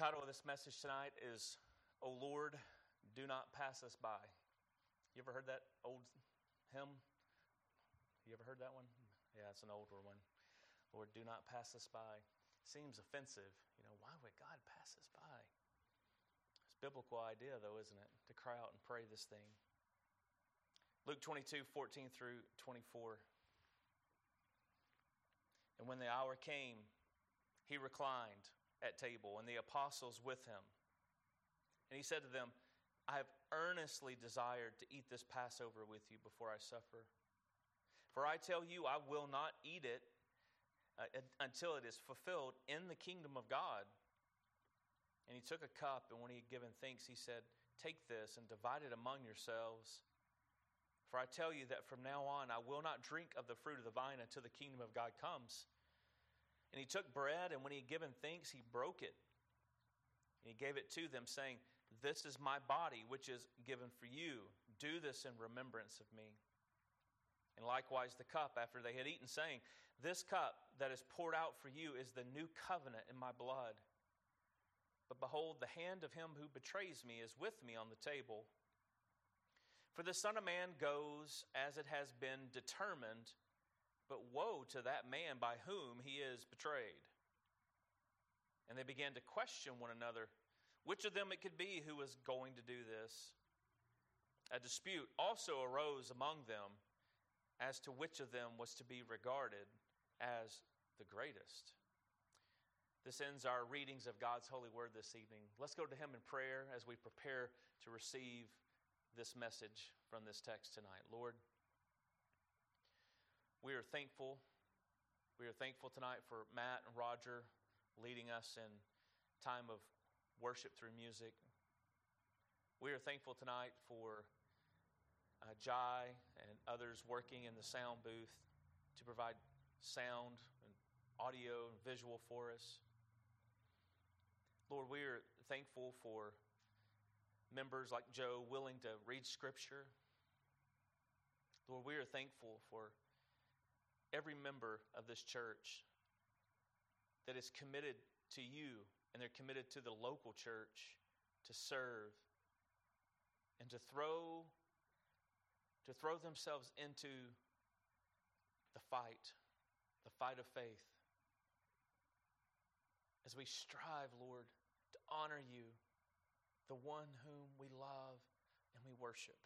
Title of this message tonight is, "O Lord, do not pass us by." You ever heard that old hymn? You ever heard that one? Yeah, it's an older one. Lord, do not pass us by. Seems offensive. Why would God pass us by? It's a biblical idea, though, isn't it? To cry out and pray this thing. Luke 22:14 through 24. And when the hour came, he reclined at table, and the apostles with him. And he said to them, "I have earnestly desired to eat this Passover with you before I suffer. For I tell you, I will not eat it until it is fulfilled in the kingdom of God." And he took a cup, and when he had given thanks, he said, "Take this and divide it among yourselves. For I tell you that from now on I will not drink of the fruit of the vine until the kingdom of God comes." And he took bread, and when he had given thanks, he broke it. And he gave it to them, saying, "This is my body, which is given for you. Do this in remembrance of me." And likewise the cup after they had eaten, saying, "This cup that is poured out for you is the new covenant in my blood. But behold, the hand of him who betrays me is with me on the table. For the Son of Man goes as it has been determined, but woe to that man by whom he is betrayed." And they began to question one another, which of them it could be who was going to do this. A dispute also arose among them as to which of them was to be regarded as the greatest. This ends our readings of God's holy word this evening. Let's go to him in prayer as we prepare to receive this message from this text tonight. Lord, we are thankful. We are thankful tonight for Matt and Roger leading us in time of worship through music. We are thankful tonight for Jai and others working in the sound booth to provide sound and audio and visual for us. Lord, we are thankful for members like Joe willing to read Scripture. Lord, we are thankful for every member of this church that is committed to you, and they're committed to the local church to serve and to throw themselves into the fight of faith. As we strive, Lord, to honor you, the one whom we love and we worship.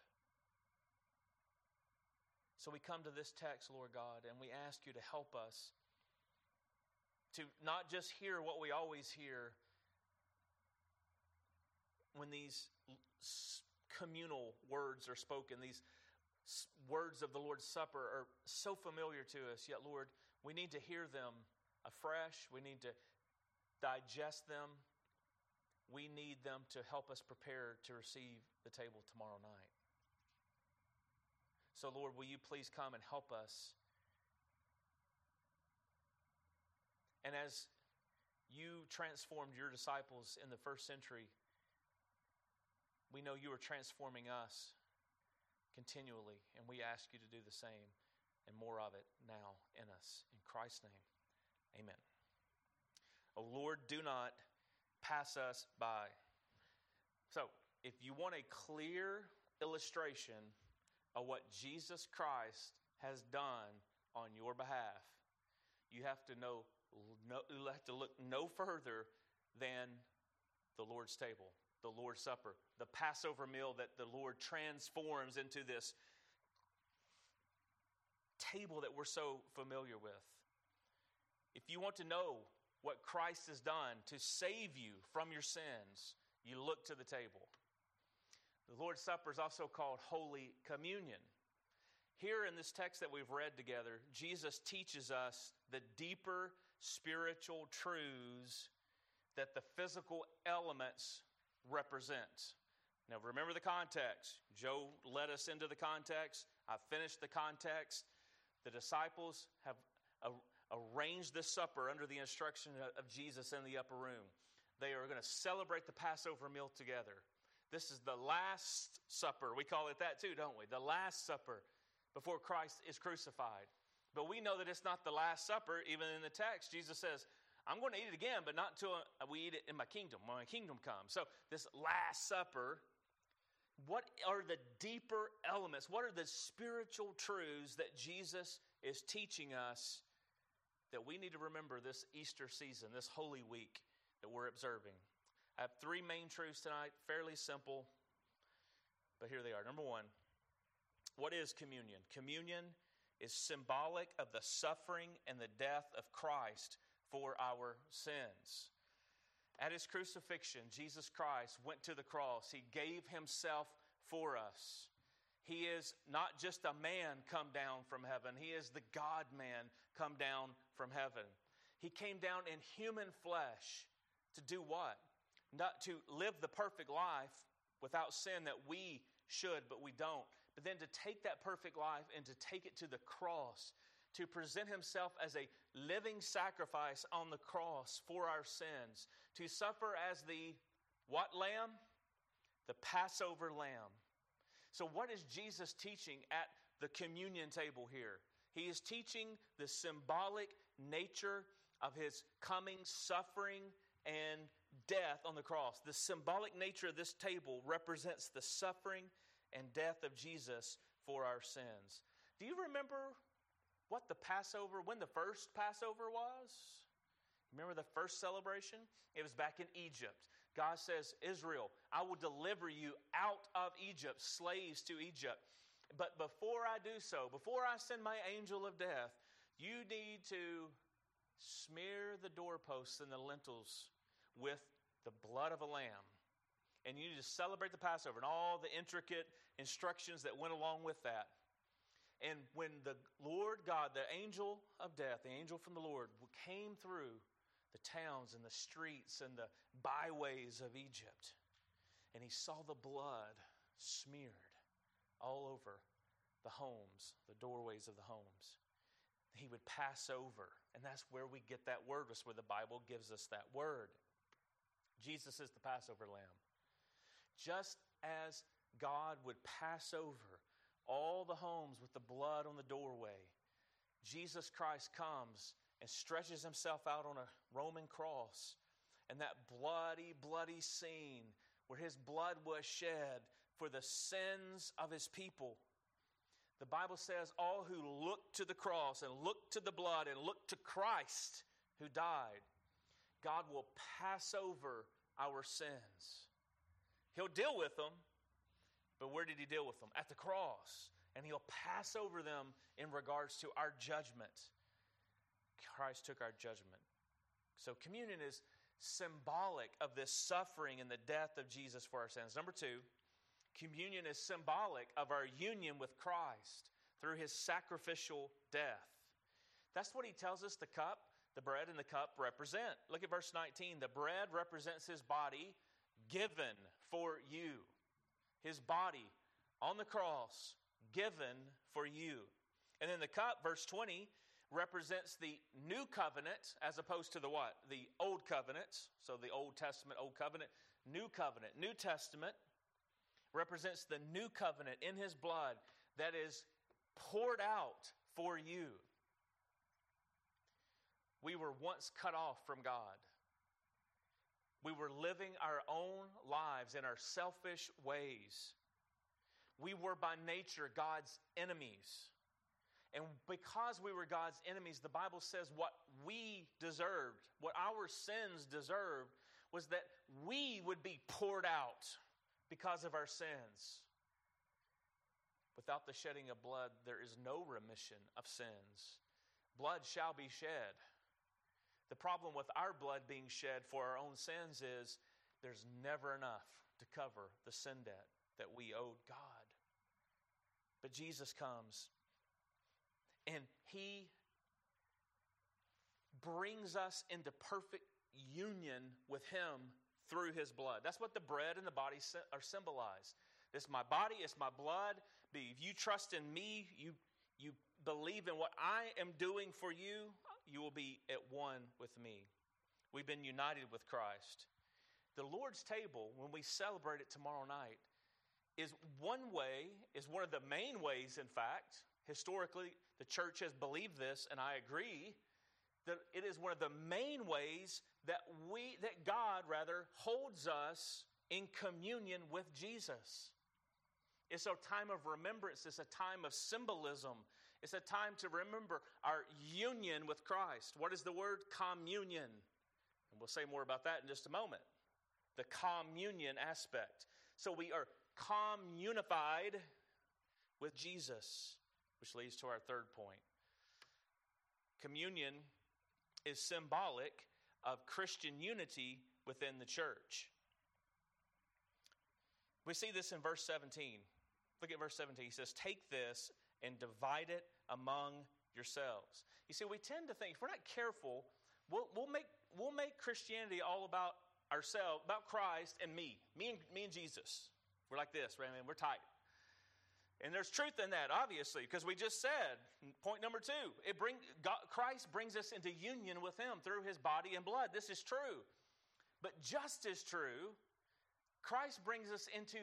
So we come to this text, Lord God, and we ask you to help us to not just hear what we always hear when these communal words are spoken, these words of the Lord's Supper are so familiar to us, yet, Lord, we need to hear them afresh. We need to digest them. We need them to help us prepare to receive the table tomorrow night. So, Lord, will you please come and help us? And as you transformed your disciples in the first century, we know you are transforming us continually, and we ask you to do the same and more of it now in us. In Christ's name, amen. O Lord, do not pass us by. So, if you want a clear illustration of what Jesus Christ has done on your behalf, you have to look no further than the Lord's table, the Lord's Supper, the Passover meal that the Lord transforms into this table that we're so familiar with. If you want to know what Christ has done to save you from your sins, you look to the table. The Lord's Supper is also called Holy Communion. Here in this text that we've read together, Jesus teaches us the deeper spiritual truths that the physical elements represent. Now remember the context. Joe led us into the context. I finished the context. The disciples have arranged this supper under the instruction of Jesus in the upper room. They are going to celebrate the Passover meal together. This is the Last Supper. We call it that too, don't we? The Last Supper before Christ is crucified. But we know that it's not the Last Supper. Even in the text, Jesus says, I'm going to eat it again, but not until we eat it in my kingdom, when my kingdom comes. So this Last Supper, what are the deeper elements? What are the spiritual truths that Jesus is teaching us that we need to remember this Easter season, this Holy Week that we're observing? I have three main truths tonight, fairly simple, but here they are. Number one, what is communion? Communion is symbolic of the suffering and the death of Christ for our sins. At his crucifixion, Jesus Christ went to the cross. He gave himself for us. He is not just a man come down from heaven. He is the God-man come down from heaven. He came down in human flesh to do what? Not to live the perfect life without sin that we should, but we don't. But then to take that perfect life and to take it to the cross, to present himself as a living sacrifice on the cross for our sins, to suffer as the what lamb? The Passover lamb. So what is Jesus teaching at the communion table here? He is teaching the symbolic nature of his coming suffering and death on the cross. The symbolic nature of this table represents the suffering and death of Jesus for our sins. Do you remember what the Passover, when the first Passover was? Remember the first celebration? It was back in Egypt. God says, Israel, I will deliver you out of Egypt, slaves to Egypt. But before I do so, before I send my angel of death, you need to smear the doorposts and the lintels with the blood of a lamb. And you need to celebrate the Passover and all the intricate instructions that went along with that. And when the Lord God, the angel of death, the angel from the Lord, came through the towns and the streets and the byways of Egypt, and he saw the blood smeared all over the homes, the doorways of the homes, he would pass over. And that's where we get that word. That's where the Bible gives us that word. Jesus is the Passover lamb. Just as God would pass over all the homes with the blood on the doorway, Jesus Christ comes and stretches himself out on a Roman cross. And that bloody, bloody scene where his blood was shed for the sins of his people. The Bible says all who look to the cross and look to the blood and look to Christ who died, God will pass over our sins. He'll deal with them, but where did he deal with them? At the cross. And he'll pass over them in regards to our judgment. Christ took our judgment. So communion is symbolic of this suffering and the death of Jesus for our sins. Number two, communion is symbolic of our union with Christ through his sacrificial death. That's what he tells us the cup, the bread, and the cup represent. Look at verse 19. The bread represents his body given for you. His body on the cross given for you. And then the cup, verse 20, represents the new covenant as opposed to the what? The old covenant. So the Old Testament, Old Covenant, New Covenant. New Testament represents the new covenant in his blood that is poured out for you. We were once cut off from God. We were living our own lives in our selfish ways. We were by nature God's enemies. And because we were God's enemies, the Bible says what we deserved, what our sins deserved, was that we would be poured out because of our sins. Without the shedding of blood, there is no remission of sins. Blood shall be shed. The problem with our blood being shed for our own sins is there's never enough to cover the sin debt that we owed God. But Jesus comes and he brings us into perfect union with him through his blood. That's what the bread and the body are symbolized. This is my body, it's my blood. If you trust in me, you believe in what I am doing for you, you will be at one with me. We've been united with Christ. The Lord's table, when we celebrate it tomorrow night, is one of the main ways, in fact. Historically, the church has believed this, and I agree, that it is one of the main ways that God holds us in communion with Jesus. It's a time of remembrance. It's a time of symbolism. It's a time to remember our union with Christ. What is the word? Communion. And we'll say more about that in just a moment. The communion aspect. So we are communified with Jesus, which leads to our third point. Communion is symbolic of Christian unity within the church. We see this in verse 17. Look at verse 17. He says, take this and divide it among yourselves. You see, we tend to think, if we're not careful, we'll make Christianity all about ourselves, about Christ and me and Jesus. We're like this, right? We're tight. And there's truth in that, obviously, because we just said, point number 2, Christ brings us into union with Him through His body and blood. This is true. But just as true, Christ brings us into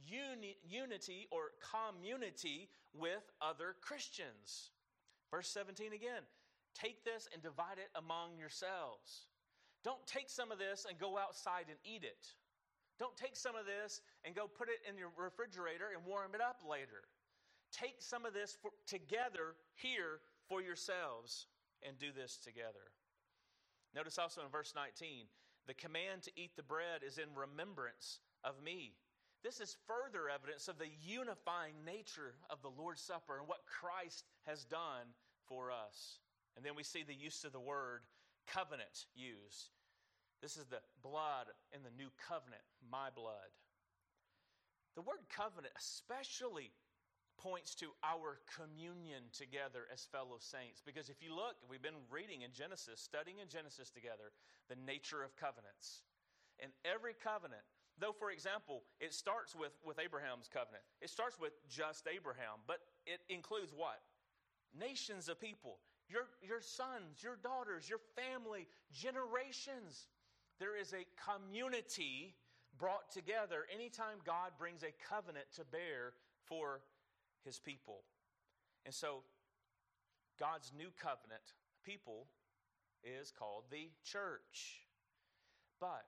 unity or community with other Christians. Verse 17 again, take this and divide it among yourselves. Don't take some of this and go outside and eat it. Don't take some of this and go put it in your refrigerator and warm it up later. Take some of this together here for yourselves and do this together. Notice also in verse 19, the command to eat the bread is in remembrance of me. This is further evidence of the unifying nature of the Lord's Supper and what Christ has done for us. And then we see the use of the word covenant used. This is the blood in the new covenant, my blood. The word covenant especially points to our communion together as fellow saints. Because if you look, we've been reading in Genesis, studying in Genesis together, the nature of covenants. And every covenant, though, for example, it starts with Abraham's covenant. It starts with just Abraham, but it includes what? Nations of people, your sons, your daughters, your family, generations. There is a community brought together anytime God brings a covenant to bear for His people. And so, God's new covenant people is called the church. But,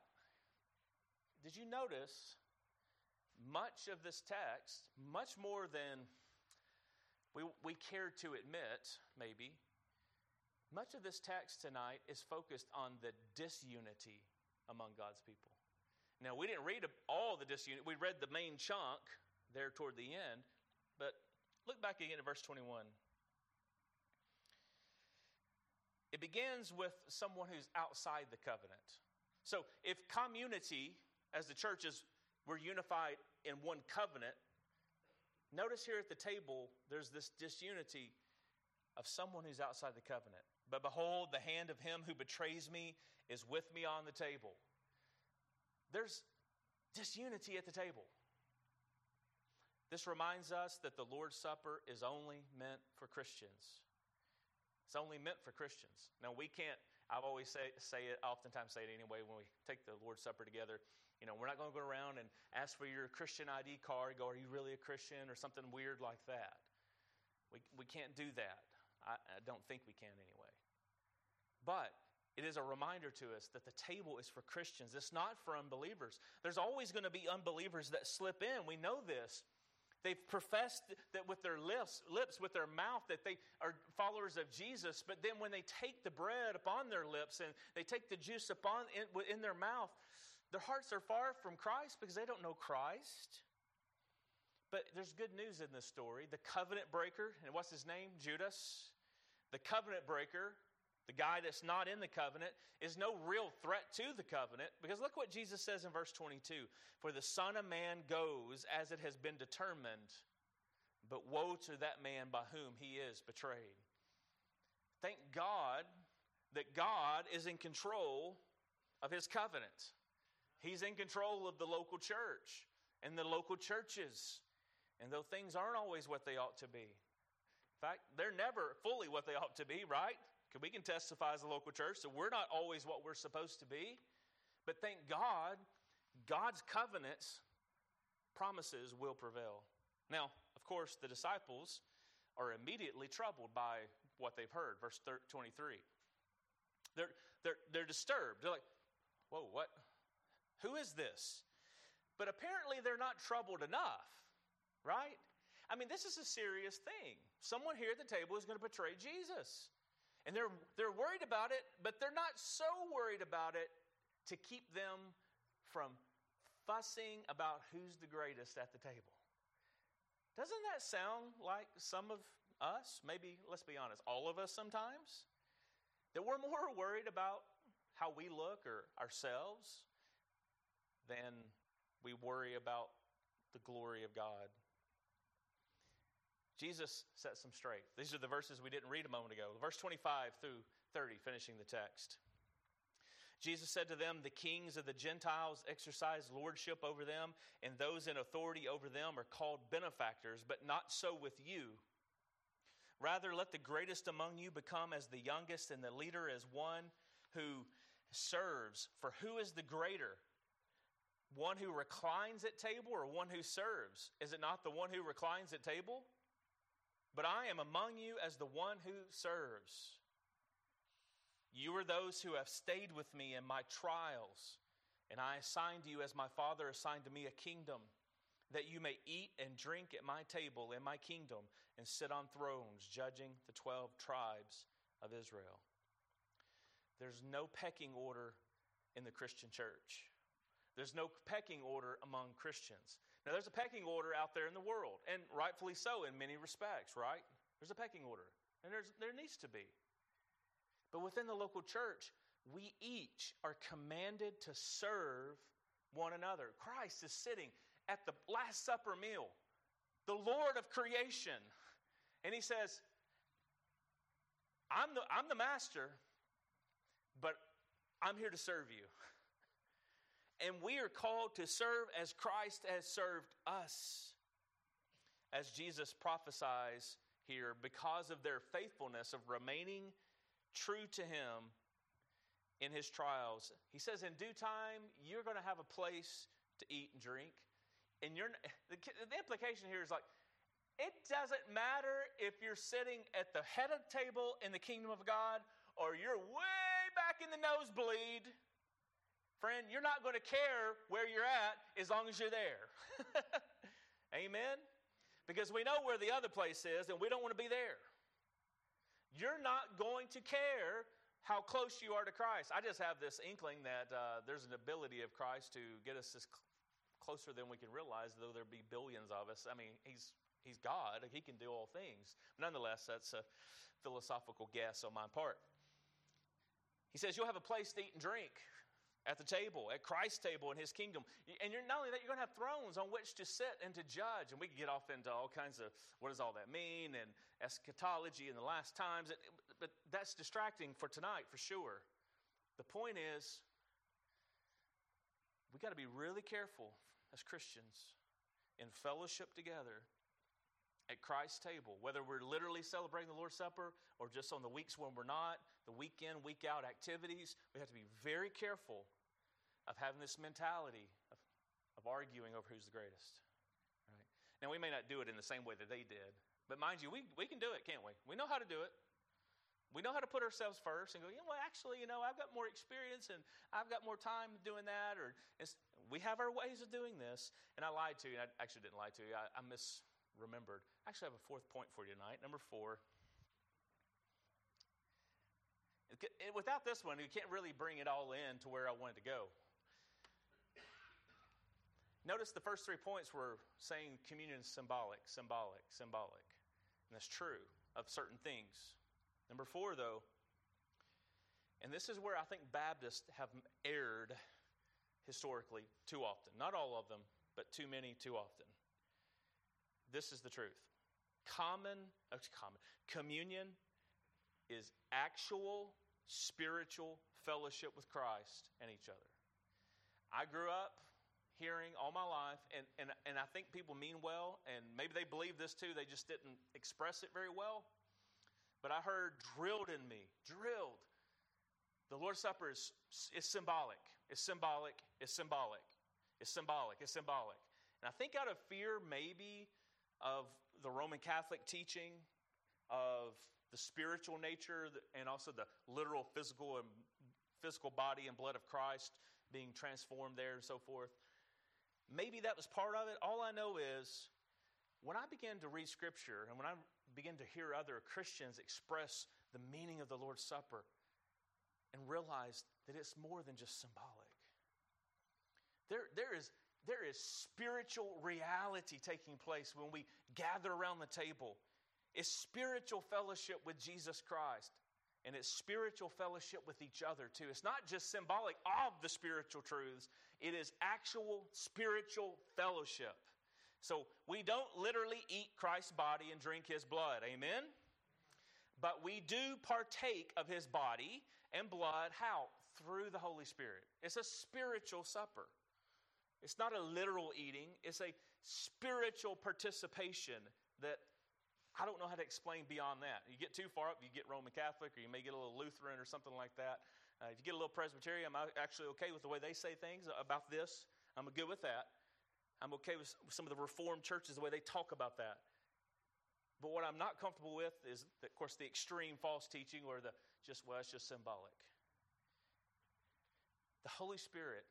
did you notice much of this text, much more than we care to admit, maybe, much of this text tonight is focused on the disunity among God's people. Now, we didn't read all the disunity. We read the main chunk there toward the end. But look back again at verse 21. It begins with someone who's outside the covenant. So if community, as the church is, we're unified in one covenant, notice here at the table, there's this disunity of someone who's outside the covenant. But behold, the hand of him who betrays me is with me on the table. There's disunity at the table. This reminds us that the Lord's Supper is only meant for Christians. It's only meant for Christians. Now, we can't, I've always oftentimes say it anyway when we take the Lord's Supper together. You know, we're not going to go around and ask for your Christian ID card, go, are you really a Christian, or something weird like that. We can't do that. I don't think we can anyway. But it is a reminder to us that the table is for Christians. It's not for unbelievers. There's always going to be unbelievers that slip in. We know this. They've professed that with their lips, with their mouth, that they are followers of Jesus. But then when they take the bread upon their lips and they take the juice in their mouth, their hearts are far from Christ because they don't know Christ. But there's good news in this story. The covenant breaker, and what's his name? Judas. The covenant breaker, the guy that's not in the covenant, is no real threat to the covenant. Because look what Jesus says in verse 22. For the Son of Man goes as it has been determined, but woe to that man by whom he is betrayed. Thank God that God is in control of His covenant. He's in control of the local church and the local churches. And though things aren't always what they ought to be, in fact, they're never fully what they ought to be, right? We can testify as a local church that we're not always what we're supposed to be. But thank God, God's covenants promises will prevail. Now, of course, the disciples are immediately troubled by what they've heard. Verse 23. They're disturbed. They're like, whoa, what? Who is this? But apparently they're not troubled enough, right? I mean, this is a serious thing. Someone here at the table is going to betray Jesus. And they're worried about it, but they're not so worried about it to keep them from fussing about who's the greatest at the table. Doesn't that sound like some of us, maybe, let's be honest, all of us sometimes? That we're more worried about how we look or ourselves than we worry about the glory of God. Jesus sets them straight. These are the verses we didn't read a moment ago. Verse 25 through 30, finishing the text. Jesus said to them, the kings of the Gentiles exercise lordship over them, and those in authority over them are called benefactors, but not so with you. Rather, let the greatest among you become as the youngest, and the leader as one who serves. For who is the greater? One who reclines at table or one who serves? Is it not the one who reclines at table? But I am among you as the one who serves. You are those who have stayed with me in my trials, and I assigned you as my Father assigned to me a kingdom, that you may eat and drink at my table in my kingdom and sit on thrones, judging the 12 tribes of Israel. There's no pecking order in the Christian church. There's no pecking order among Christians. Now, there's a pecking order out there in the world, and rightfully so in many respects, right? There's a pecking order, and there needs to be. But within the local church, we each are commanded to serve one another. Christ is sitting at the Last Supper meal, the Lord of creation, and he says, I'm the master, but I'm here to serve you. And we are called to serve as Christ has served us. As Jesus prophesies here, because of their faithfulness of remaining true to him in his trials. He says in due time, you're going to have a place to eat and drink. And the implication here is like, it doesn't matter if you're sitting at the head of the table in the kingdom of God or you're way back in the nosebleed. Friend, you're not going to care where you're at as long as you're there. Amen? Because we know where the other place is and we don't want to be there. You're not going to care how close you are to Christ. I just have this inkling that there's an ability of Christ to get us closer than we can realize, though there be billions of us. I mean, he's God. He can do all things. Nonetheless, that's a philosophical guess on my part. He says you'll have a place to eat and drink at the table, at Christ's table in his kingdom. And not only that, you're going to have thrones on which to sit and to judge. And we can get off into all kinds of, what does all that mean? And eschatology and the last times. But that's distracting for tonight, for sure. The point is, we got to be really careful as Christians in fellowship together at Christ's table, whether we're literally celebrating the Lord's Supper or just on the weeks when we're not, the week in, week out activities. We have to be very careful of having this mentality of arguing over who's the greatest. Right? Now, we may not do it in the same way that they did, but mind you, we can do it, can't we? We know how to do it. We know how to put ourselves first and go, well, actually, I've got more experience and I've got more time doing that. Or we have our ways of doing this. And I lied to you. I actually didn't lie to you. I misremembered. I actually have a fourth point for you tonight. Number 4. Without this one, you can't really bring it all in to where I wanted to go. Notice the first 3 points were saying communion is symbolic. And that's true of certain things. Number 4, though, and this is where I think Baptists have erred historically too often. Not all of them, but too many too often. This is the truth. Communion is actual spiritual fellowship with Christ and each other. I grew up hearing all my life, and I think people mean well, and maybe they believe this too, they just didn't express it very well. But I heard drilled in me, the Lord's Supper is symbolic. It's symbolic. And I think out of fear maybe of the Roman Catholic teaching of the spiritual nature and also the literal physical and physical body and blood of Christ being transformed there and so forth. Maybe that was part of it. All I know is when I began to read Scripture and when I began to hear other Christians express the meaning of the Lord's Supper and realized that it's more than just symbolic. There is spiritual reality taking place when we gather around the table. It's spiritual fellowship with Jesus Christ. And it's spiritual fellowship with each other too. It's not just symbolic of the spiritual truths. It is actual spiritual fellowship. So we don't literally eat Christ's body and drink His blood. Amen? But we do partake of His body and blood. How? Through the Holy Spirit. It's a spiritual supper. It's not a literal eating. It's a spiritual participation that I don't know how to explain beyond that. You get too far up, you get Roman Catholic, or you may get a little Lutheran or something like that. If you get a little Presbyterian, I'm actually okay with the way they say things about this. I'm good with that. I'm okay with some of the Reformed churches, the way they talk about that. But what I'm not comfortable with is, of course, the extreme false teaching or it's just symbolic. The Holy Spirit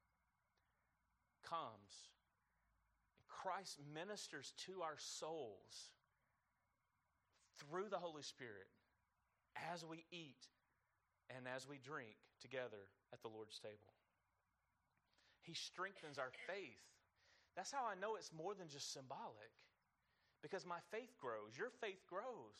comes, and Christ ministers to our souls through the Holy Spirit as we eat and as we drink together at the Lord's table. He strengthens our faith. That's how I know it's more than just symbolic, because my faith grows. Your faith grows.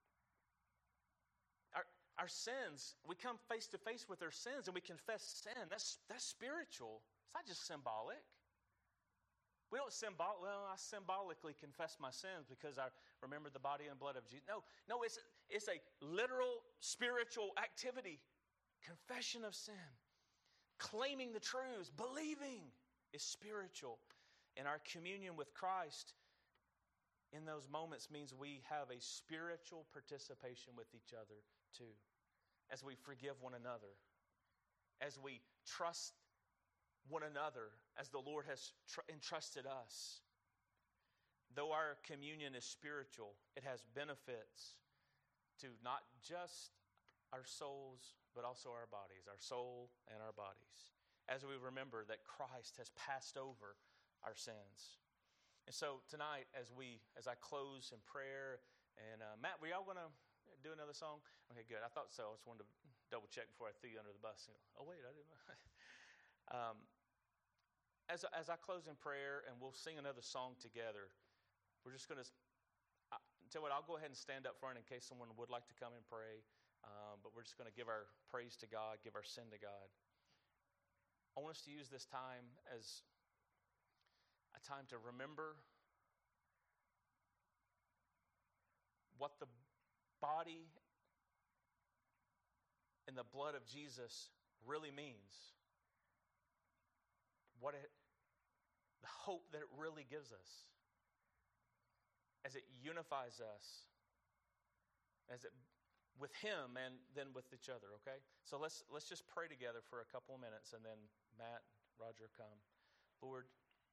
Our sins, we come face to face with our sins and we confess sin. That's spiritual. It's not just symbolic. We don't I symbolically confess my sins because I remember the body and blood of Jesus. No, it's a literal spiritual activity. Confession of sin. Claiming the truths. Believing is spiritual. And our communion with Christ in those moments means we have a spiritual participation with each other too. As we forgive one another. As we trust one another as the Lord has entrusted us. Though our communion is spiritual, it has benefits to not just our souls, but also our bodies, our soul and our bodies, as we remember that Christ has passed over our sins. And so tonight, as I close in prayer, and Matt, were y'all going to do another song? Okay, good. I thought so. I just wanted to double check before I threw you under the bus. Oh, wait, I didn't know. As I close in prayer, and we'll sing another song together, we're just going to, tell you what, I'll go ahead and stand up front in case someone would like to come and pray, but we're just going to give our praise to God, give our sin to God. I want us to use this time as a time to remember what the body and the blood of Jesus really means. The hope that it really gives us as it unifies us, as it with Him and then with each other. Okay, so let's just pray together for a couple of minutes, and then Matt, Roger, come. Lord,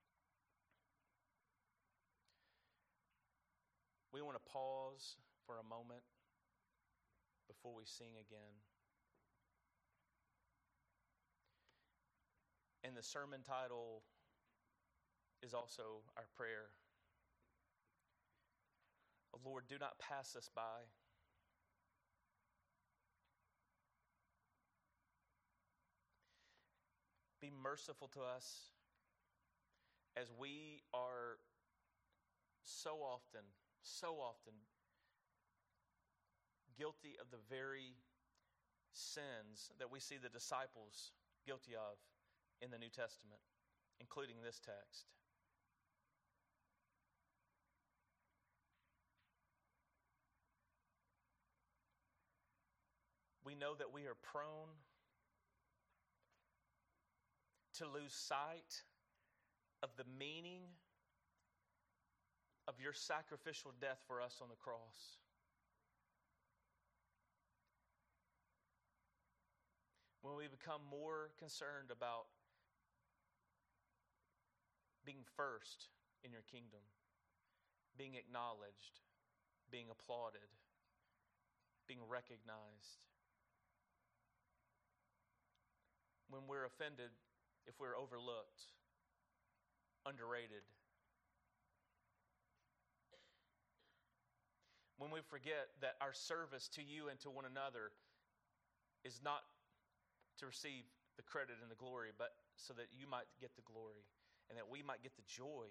we want to pause for a moment before we sing again. And the sermon title is also our prayer. Lord, do not pass us by. Be merciful to us as we are so often guilty of the very sins that we see the disciples guilty of in the New Testament, including this text. We know that we are prone to lose sight of the meaning of your sacrificial death for us on the cross. When we become more concerned about being first in your kingdom, being acknowledged, being applauded, being recognized. when we're offended, if we're overlooked, underrated. When we forget that our service to you and to one another is not to receive the credit and the glory, but so that you might get the glory and that we might get the joy.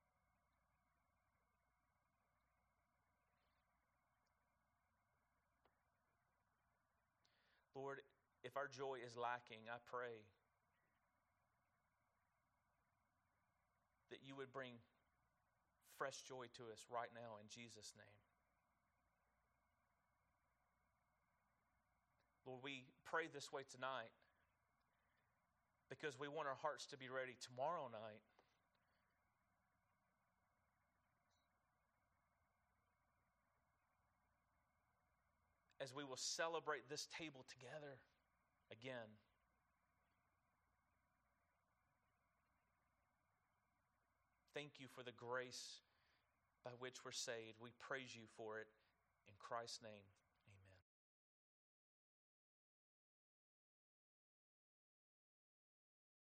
Lord, if our joy is lacking, I pray that you would bring fresh joy to us right now in Jesus' name. Lord, we pray this way tonight because we want our hearts to be ready tomorrow night. As we will celebrate this table together again. Thank you for the grace by which we're saved. We praise you for it in Christ's name.